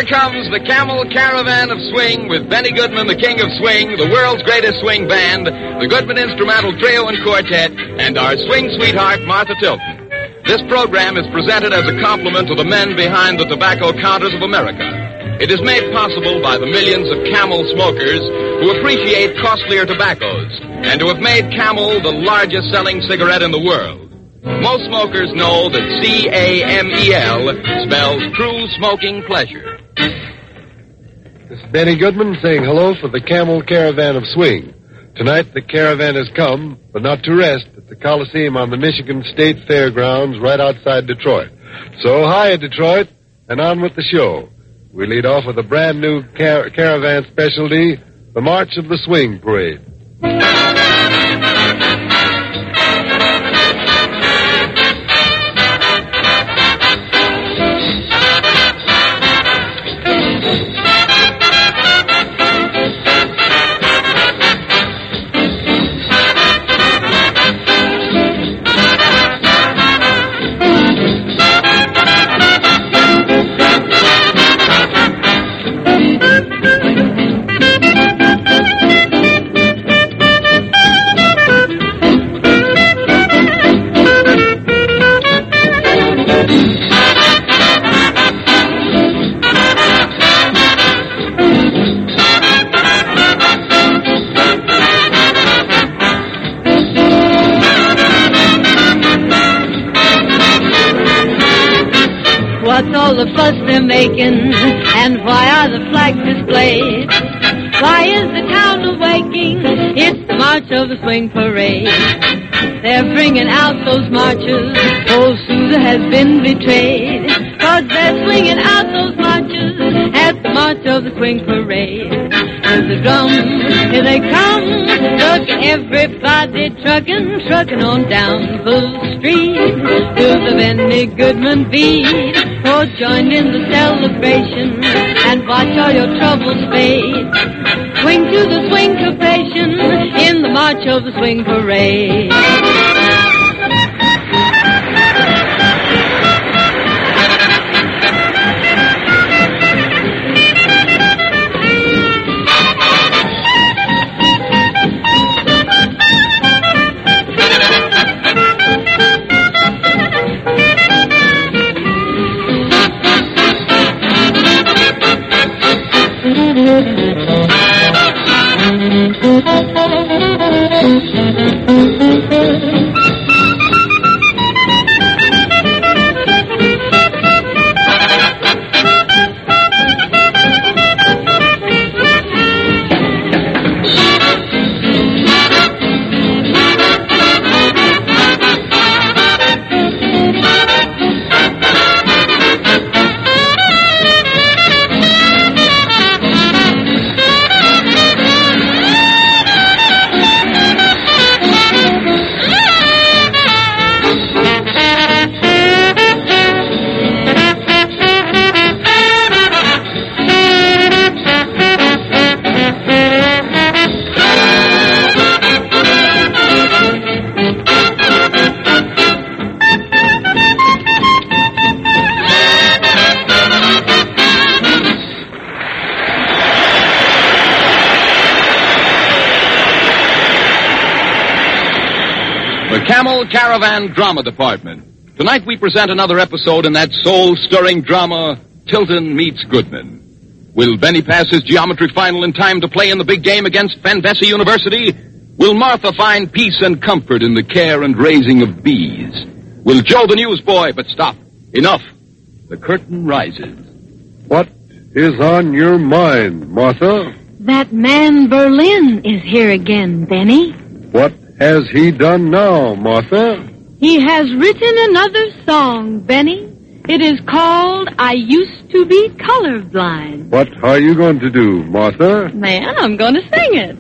comes the Camel Caravan of Swing with Benny Goodman, the king of swing, the world's greatest swing band, the Goodman Instrumental Trio and Quartet, and our swing sweetheart, Martha Tilton. This program is presented as a compliment to the men behind the tobacco counters of America. It is made possible by the millions of Camel smokers who appreciate costlier tobaccos and who have made Camel the largest selling cigarette in the world. Most smokers know that C-A-M-E-L spells true smoking pleasure. This is Benny Goodman saying hello for the Camel Caravan of Swing. Tonight the caravan has come, but not to rest, at the Coliseum on the Michigan State Fairgrounds right outside Detroit. So, hi, Detroit, and on with the show. We lead off with a brand new caravan specialty, the March of the Swing Parade. What's all the fuss they're making, and why are the flags displayed? Why is the town awaking? It's the March of the Swing Parade. They're bringing out those marches, old Sousa has been betrayed. 'Cause they're swinging out those marches at the March of the Swing Parade. Here's the drums, here they come, look everybody trucking on down the street to the Benny Goodman beat. Oh, join in the celebration and watch all your troubles fade. Swing to the swing-capation in the March of the Swing Parade. Camel Caravan Drama Department. Tonight we present another episode in that soul-stirring drama, Tilton Meets Goodman. Will Benny pass his geometry final in time to play in the big game against Van Vesey University? Will Martha find peace and comfort in the care and raising of bees? Will Joe the newsboy, but stop. Enough. The curtain rises. What is on your mind, Martha? That man Berlin is here again, Benny. What has he done now, Martha? He has written another song, Benny. It is called I Used to Be Colorblind. What are you going to do, Martha? Man, I'm going to sing it.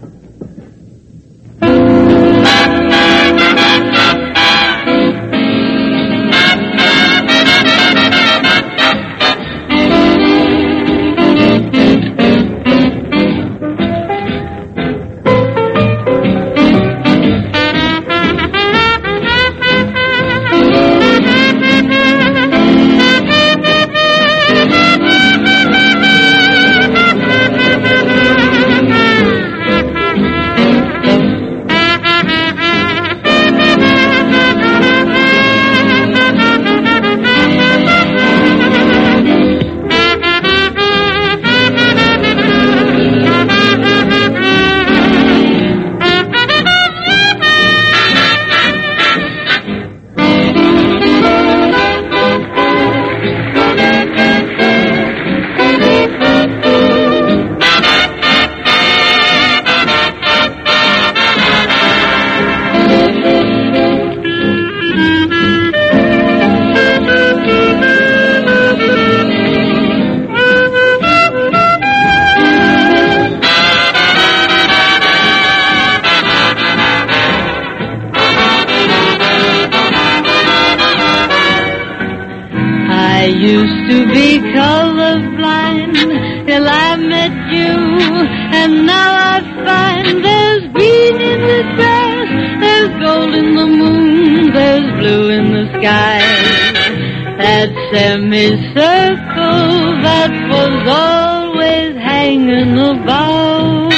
met you, and now I find there's green in the grass, there's gold in the moon, there's blue in the sky. That semicircle that was always hanging about,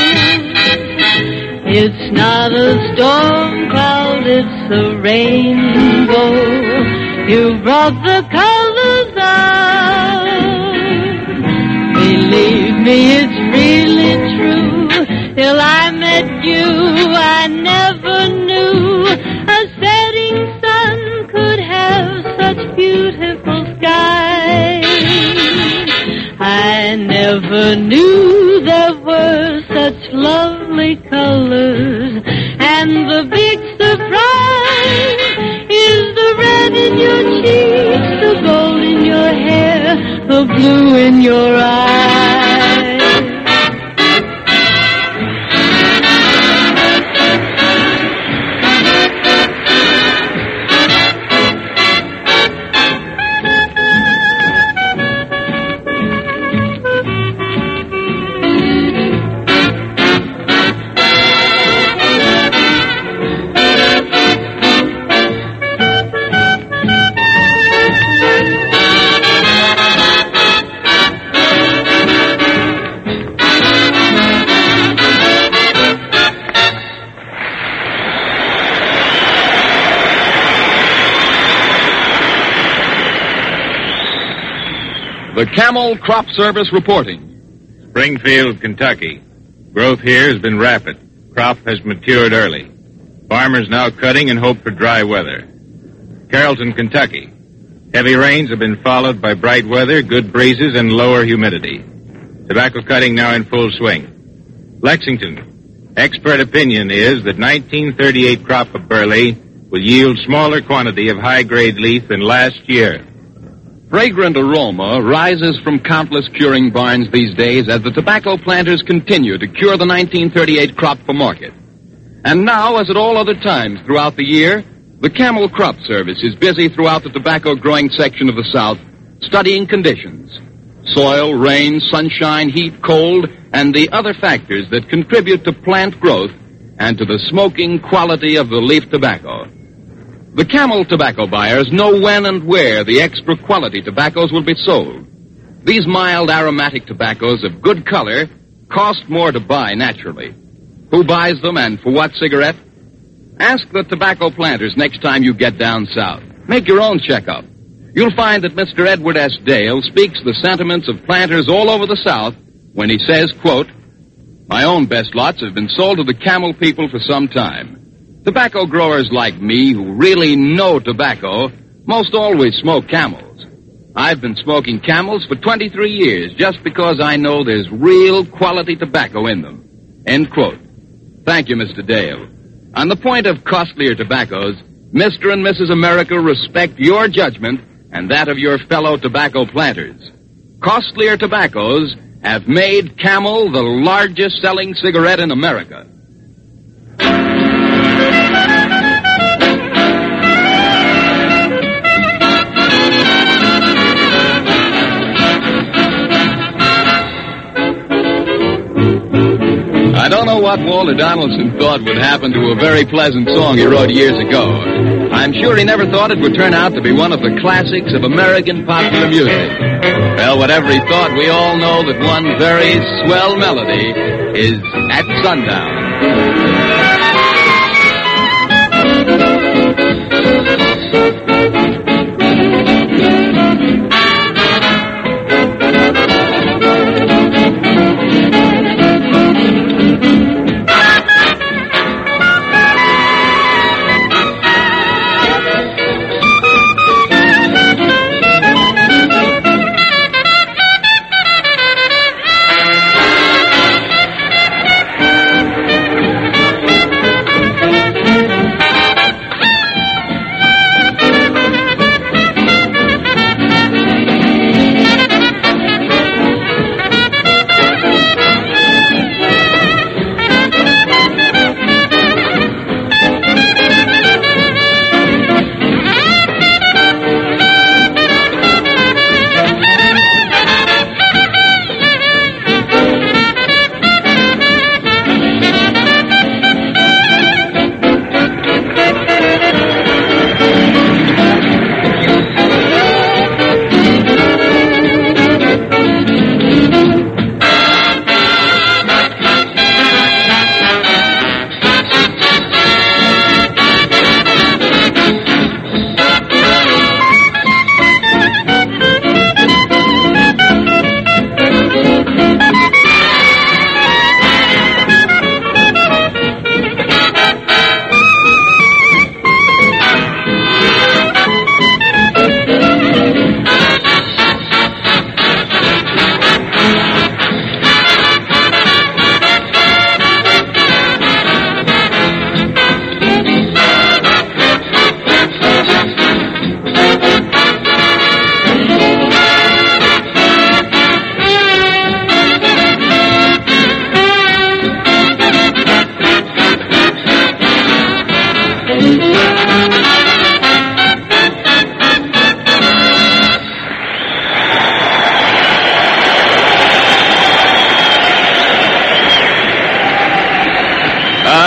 it's not a storm cloud, it's a rainbow. You brought the colors out. Believe me, it's really true. Till I met you, I never knew a setting sun could have such beautiful skies. I never knew there were such lovely colors. And the big surprise is the red in your cheeks, the gold in your hair, the blue in your eyes. The Camel Crop Service reporting. Springfield, Kentucky. Growth here has been rapid. Crop has matured early. Farmers now cutting and hope for dry weather. Carrollton, Kentucky. Heavy rains have been followed by bright weather, good breezes, and lower humidity. Tobacco cutting now in full swing. Lexington. Expert opinion is that 1938 crop of burley will yield smaller quantity of high-grade leaf than last year. Fragrant aroma rises from countless curing barns these days as the tobacco planters continue to cure the 1938 crop for market. And now, as at all other times throughout the year, the Camel Crop Service is busy throughout the tobacco growing section of the South, studying conditions. Soil, rain, sunshine, heat, cold, and the other factors that contribute to plant growth and to the smoking quality of the leaf tobacco. The Camel tobacco buyers know when and where the extra quality tobaccos will be sold. These mild aromatic tobaccos of good color cost more to buy naturally. Who buys them and for what cigarette? Ask the tobacco planters next time you get down south. Make your own checkup. You'll find that Mr. Edward S. Dale speaks the sentiments of planters all over the South when he says, quote, "My own best lots have been sold to the Camel people for some time. Tobacco growers like me who really know tobacco most always smoke Camels. I've been smoking Camels for 23 years just because I know there's real quality tobacco in them." End quote. Thank you, Mr. Dale. On the point of costlier tobaccos, Mr. and Mrs. America respect your judgment and that of your fellow tobacco planters. Costlier tobaccos have made Camel the largest selling cigarette in America. I don't know what Walter Donaldson thought would happen to a very pleasant song he wrote years ago. I'm sure he never thought it would turn out to be one of the classics of American popular music. Well, whatever he thought, we all know that one very swell melody is At Sundown.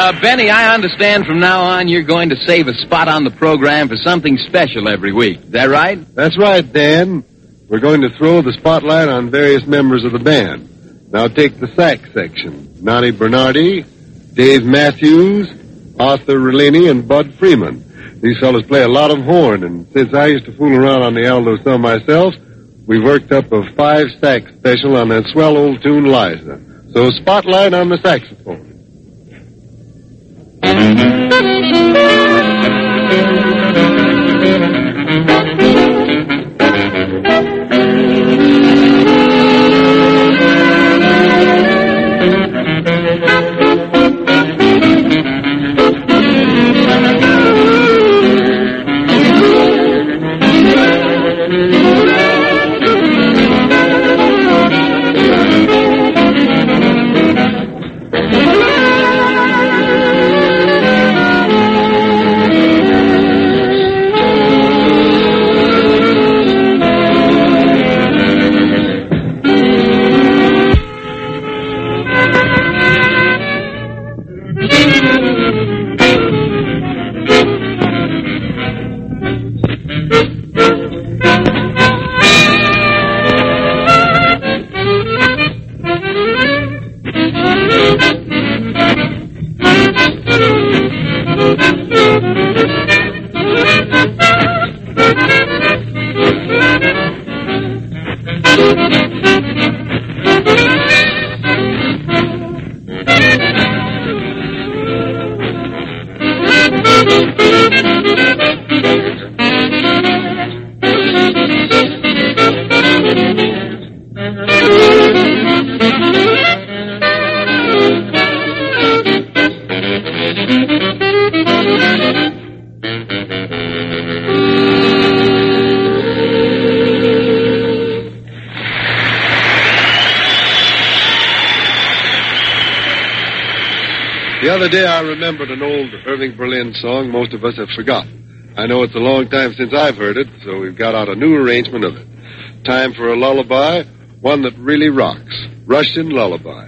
Benny, I understand from now on you're going to save a spot on the program for something special every week. Is that right? That's right, Dan. We're going to throw the spotlight on various members of the band. Now take the sax section. Nani Bernardi, Dave Matthews, Arthur Rellini, and Bud Freeman. These fellows play a lot of horn, and since I used to fool around on the alto some myself, we worked up a 5-sax special on that swell old tune, Liza. So spotlight on the saxophone. The other day I remembered an old Irving Berlin song most of us have forgotten. I know it's a long time since I've heard it, so we've got out a new arrangement of it. Time for a lullaby, one that really rocks. Russian Lullaby.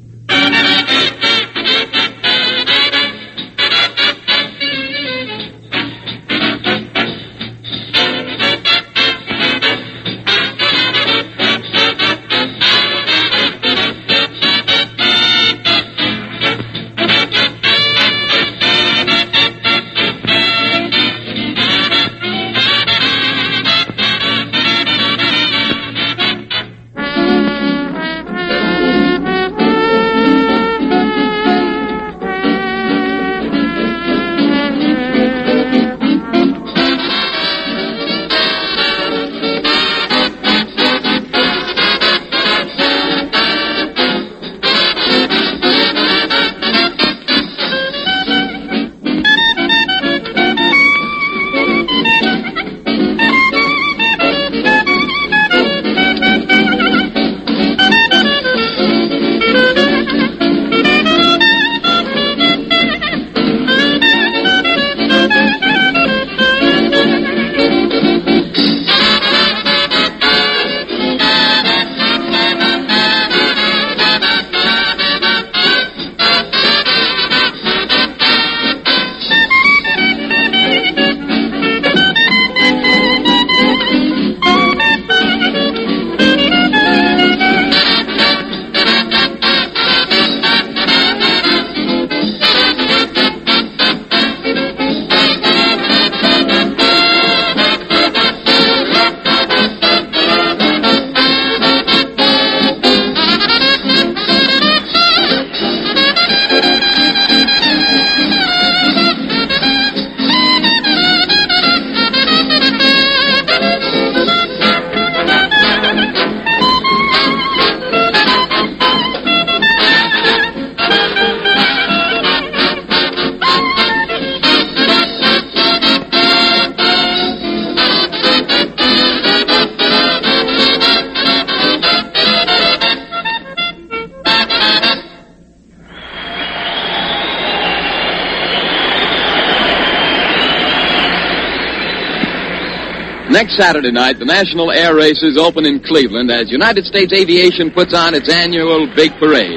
Next Saturday night, the National Air Races open in Cleveland as United States Aviation puts on its annual big parade.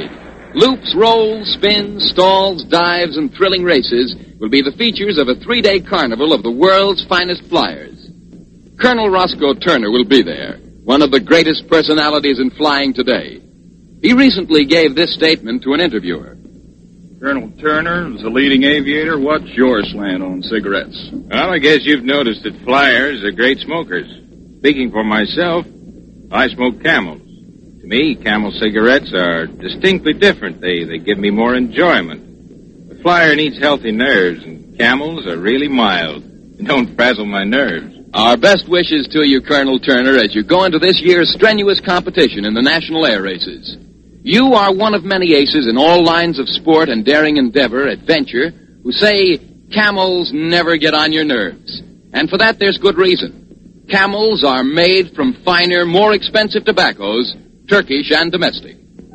Loops, rolls, spins, stalls, dives, and thrilling races will be the features of a 3-day carnival of the world's finest flyers. Colonel Roscoe Turner will be there, one of the greatest personalities in flying today. He recently gave this statement to an interviewer. Colonel Turner, as a leading aviator, what's your slant on cigarettes? Well, I guess you've noticed that flyers are great smokers. Speaking for myself, I smoke Camels. To me, Camel cigarettes are distinctly different. They give me more enjoyment. The flyer needs healthy nerves, and Camels are really mild. They don't frazzle my nerves. Our best wishes to you, Colonel Turner, as you go into this year's strenuous competition in the national air races. You are one of many aces in all lines of sport and daring endeavor, adventure, who say Camels never get on your nerves. And for that, there's good reason. Camels are made from finer, more expensive tobaccos, Turkish and domestic.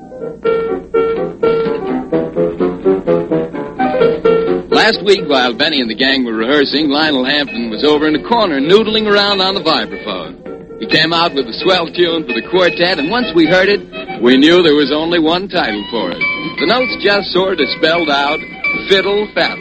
Last week, while Benny and the gang were rehearsing, Lionel Hampton was over in the corner noodling around on the vibraphone. He came out with a swell tune for the quartet, and once we heard it, we knew there was only one title for it. The notes just sort of spelled out Fiddle Faddle.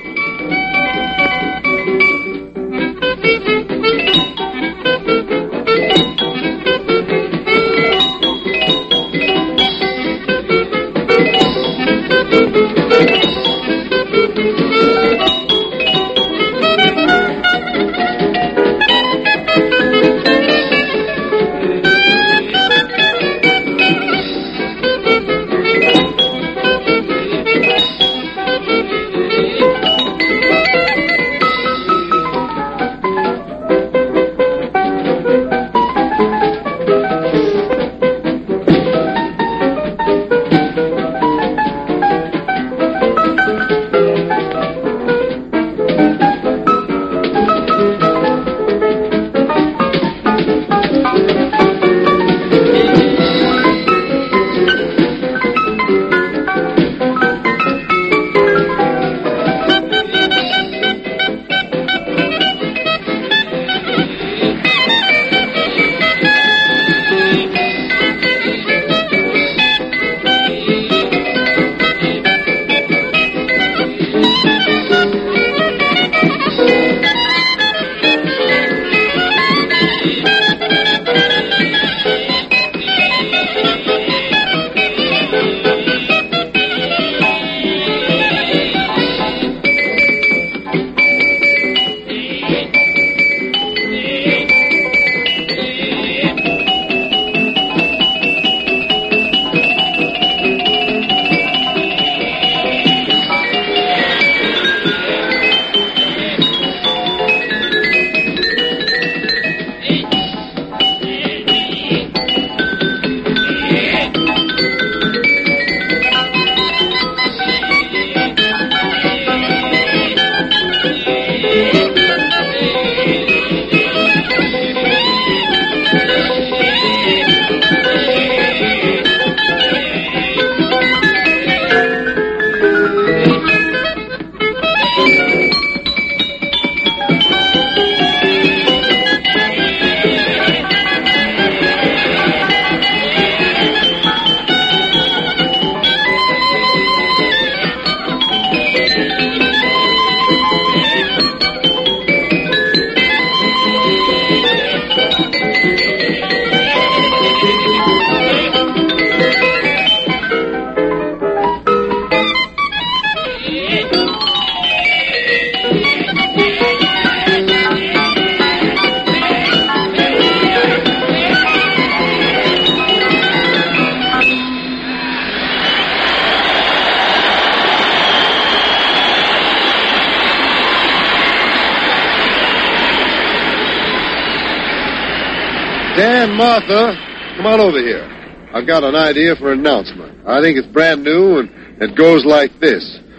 Dan, Martha, come on over here. I've got an idea for an announcement. I think it's brand new, and it goes like this.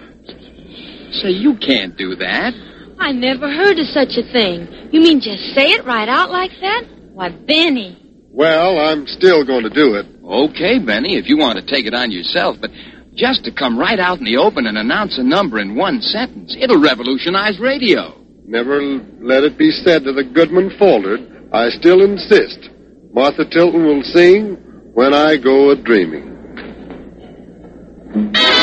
Say, you can't do that. I never heard of such a thing. You mean just say it right out like that? Why, Benny. Well, I'm still going to do it. Okay, Benny, if you want to take it on yourself, but just to come right out in the open and announce a number in one sentence, it'll revolutionize radio. Never let it be said to the Goodman faltered. I still insist. Martha Tilton will sing When I Go A-Dreaming.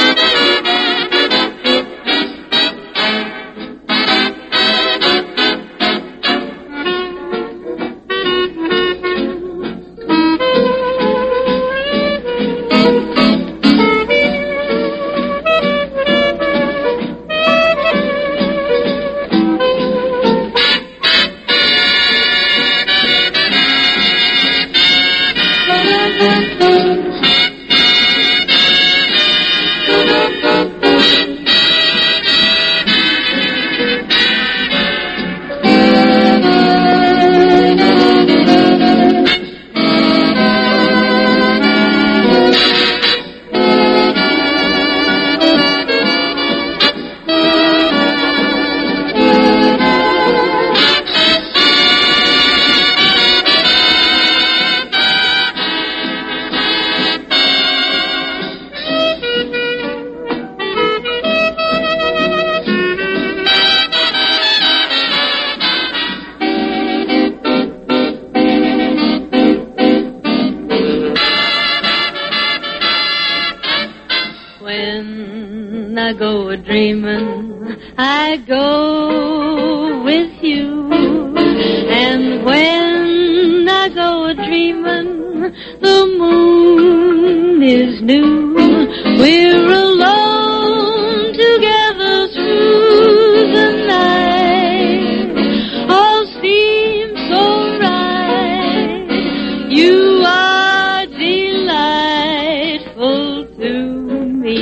When I go a-dreamin', I go with you. And when I go a-dreamin', the moon is new. We're alone together through the night. All seems so right. You are delightful to me.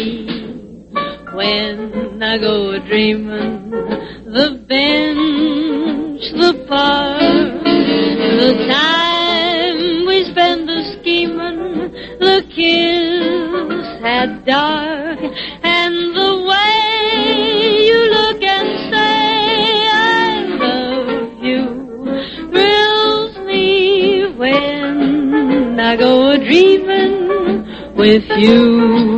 When I go a-dreamin', the bench, the park, the time we spend a-schemin', the kiss at dark, and the way you look and say I love you thrills me when I go a-dreamin' with you.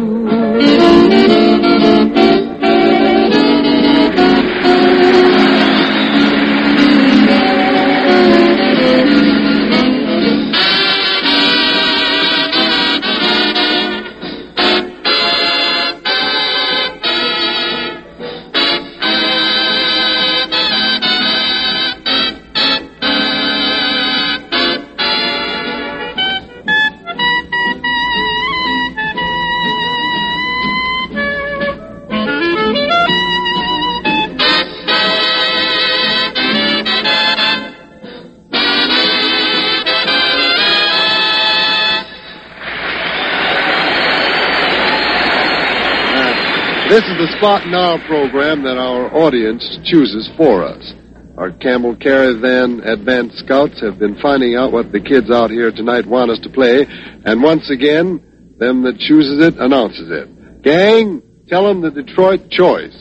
This is the spot in our program that our audience chooses for us. Our Camel Caravan Advance Scouts have been finding out what the kids out here tonight want us to play, and once again, them that chooses it announces it. Gang, tell them the Detroit choice.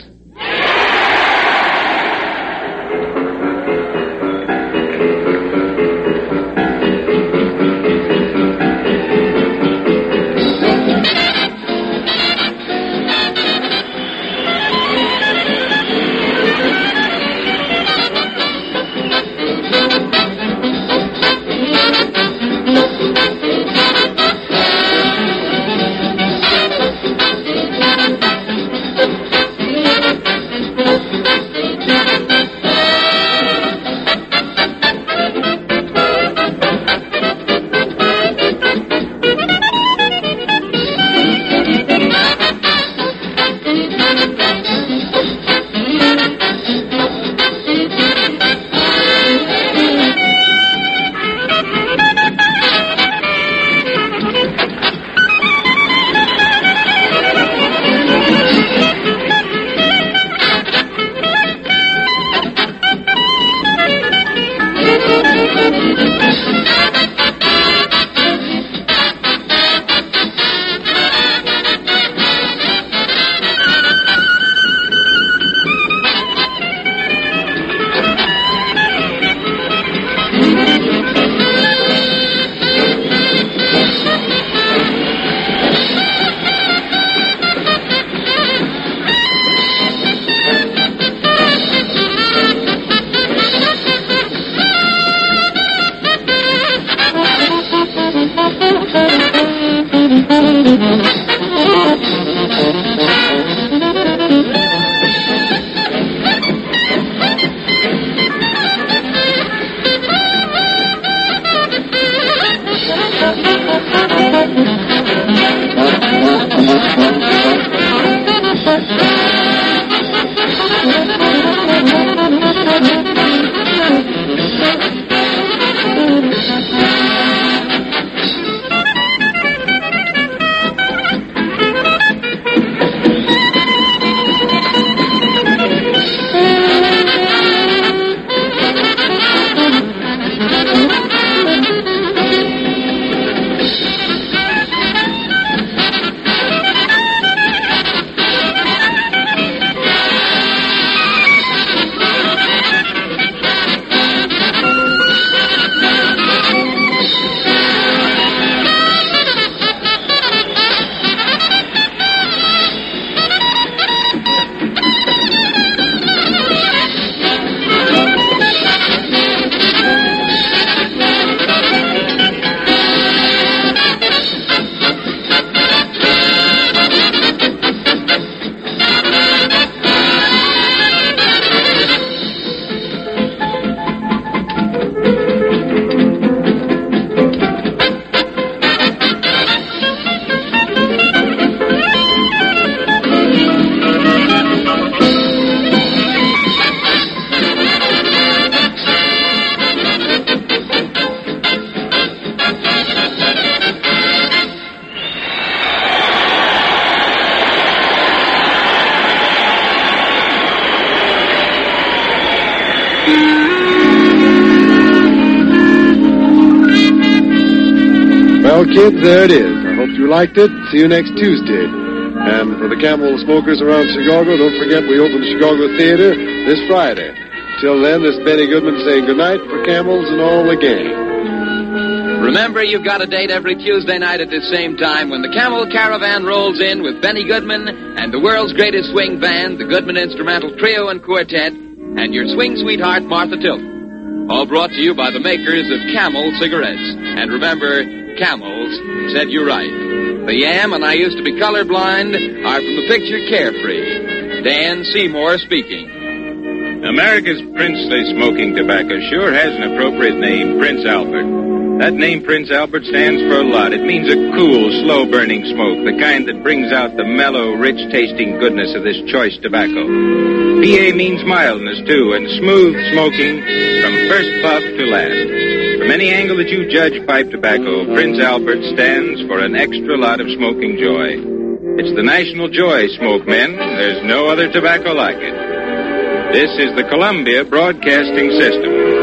Well, kids, there it is. I hope you liked it. See you next Tuesday. And for the Camel smokers around Chicago, don't forget we open the Chicago Theater this Friday. Till then, this is Benny Goodman saying goodnight for Camels and all the gang. Remember, you've got a date every Tuesday night at this same time when the Camel Caravan rolls in with Benny Goodman and the world's greatest swing band, the Goodman Instrumental Trio and Quartet, and your swing sweetheart, Martha Tilton. All brought to you by the makers of Camel cigarettes. And remember, Camels said you right. The Yam and I Used to Be Colorblind are from the picture Carefree. Dan Seymour speaking. America's princely smoking tobacco sure has an appropriate name, Prince Albert. That name, Prince Albert, stands for a lot. It means a cool, slow-burning smoke, the kind that brings out the mellow, rich-tasting goodness of this choice tobacco. PA means mildness, too, and smooth smoking from first puff to last. From any angle that you judge pipe tobacco, Prince Albert stands for an extra lot of smoking joy. It's the national joy, smoke men. There's no other tobacco like it. This is the Columbia Broadcasting System.